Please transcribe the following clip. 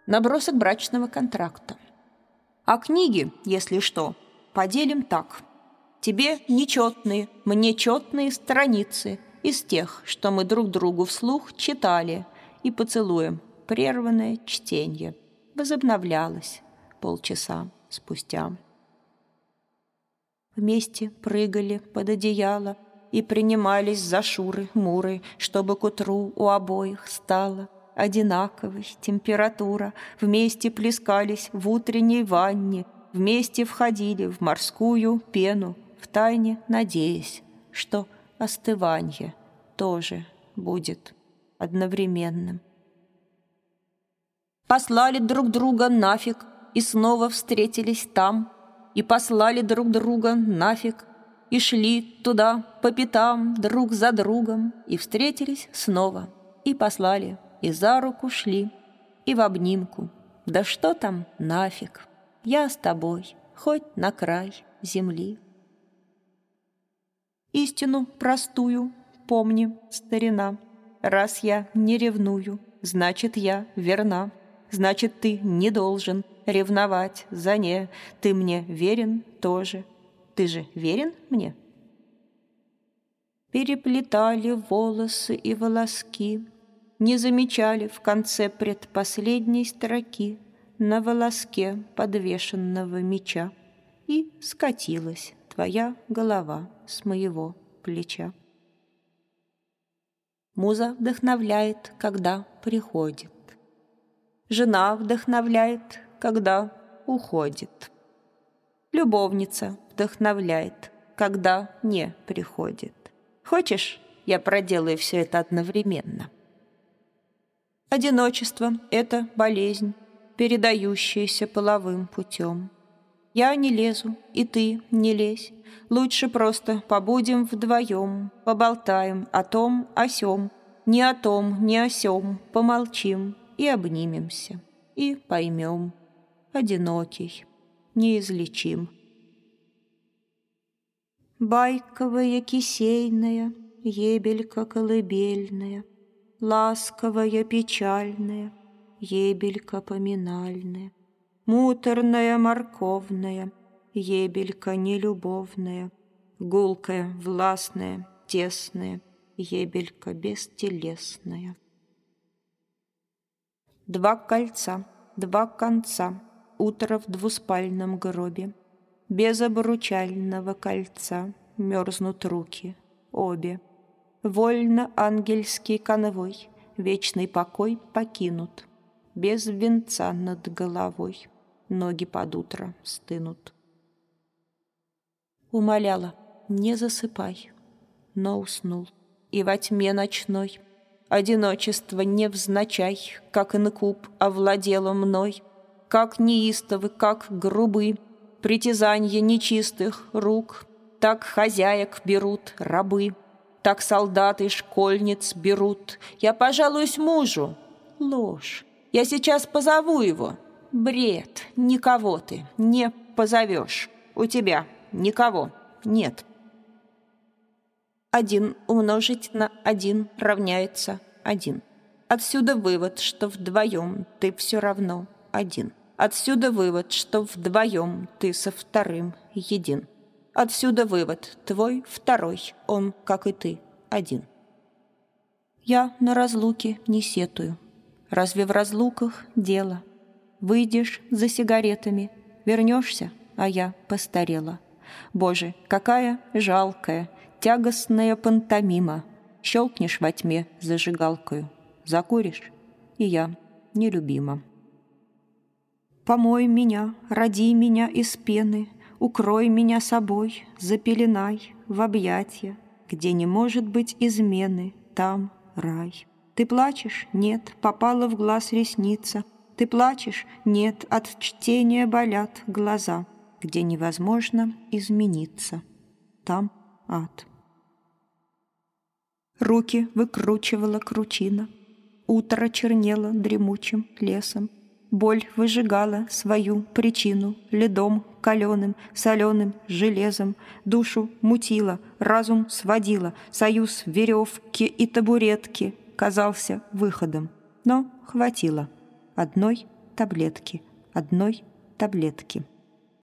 Набросок брачного контракта. А книги, если что, поделим так. Тебе нечетные, мне четные страницы из тех, что мы друг другу вслух читали, и поцелуем прерванное чтение возобновлялось полчаса спустя. Вместе прыгали под одеяло и принимались за шуры-муры, чтобы к утру у обоих стала одинаковой температура. Вместе плескались в утренней ванне, вместе входили в морскую пену, втайне надеясь, что остыванье тоже будет одновременным. Послали друг друга нафиг и снова встретились там, и послали друг друга нафиг, и шли туда по пятам друг за другом, и встретились снова, и послали, и за руку шли, и в обнимку. Да что там нафиг, я с тобой, хоть на край земли. Истину простую помни, старина, раз я не ревную, значит, я верна. Значит, ты не должен ревновать за не. Ты мне верен тоже. Ты же верен мне? Переплетали волосы и волоски, не замечали в конце предпоследней строки на волоске подвешенного меча, и скатилась твоя голова с моего плеча. Муза вдохновляет, когда приходит. Жена вдохновляет, когда уходит. Любовница вдохновляет, когда не приходит. Хочешь, я проделаю все это одновременно? Одиночество — это болезнь, передающаяся половым путем. Я не лезу, и ты не лезь. Лучше просто побудем вдвоем, поболтаем о том, о сём, ни о том, ни о сём, помолчим и обнимемся, и поймем. Одинокий, неизлечим. Байковая кисейная, ебелька колыбельная, ласковая печальная, ебелька поминальная, муторная морковная, ебелька нелюбовная, гулкая, властная, тесная, ебелька бестелесная. Два кольца, два конца, утро в двуспальном гробе. Без обручального кольца мерзнут руки обе. Вольно ангельский конвой, вечный покой покинут. Без венца над головой ноги под утро стынут. Умоляла, не засыпай, но уснул. И во тьме ночной одиночество невзначай, как инкуб овладело мной, как неистовы, как грубы притязанья нечистых рук, так хозяек берут рабы, так солдаты школьниц берут. Я пожалуюсь мужу. Ложь. Я сейчас позову его. Бред. Никого ты не позовешь. У тебя никого нет. 1 умножить на 1 равняется 1. Отсюда вывод, что вдвоем ты все равно один. Отсюда вывод, что вдвоем ты со вторым един. Отсюда вывод, твой второй, он, как и ты, один. Я на разлуке не сетую. Разве в разлуках дело? Выйдешь за сигаретами, вернешься, а я постарела. Боже, какая жалкая, тягостная пантомима. Щелкнешь во тьме зажигалкою, закуришь, и я нелюбима. Помой меня, роди меня из пены, укрой меня собой, запеленай в объятья, где не может быть измены, там рай. Ты плачешь? Нет, попала в глаз ресница. Ты плачешь? Нет, от чтения болят глаза, где невозможно измениться, там ад. Руки выкручивала кручина, утро чернело дремучим лесом, боль выжигала свою причину ледом каленым, соленым железом, душу мутила, разум сводила, союз веревки и табуретки казался выходом, но хватило одной таблетки, одной таблетки.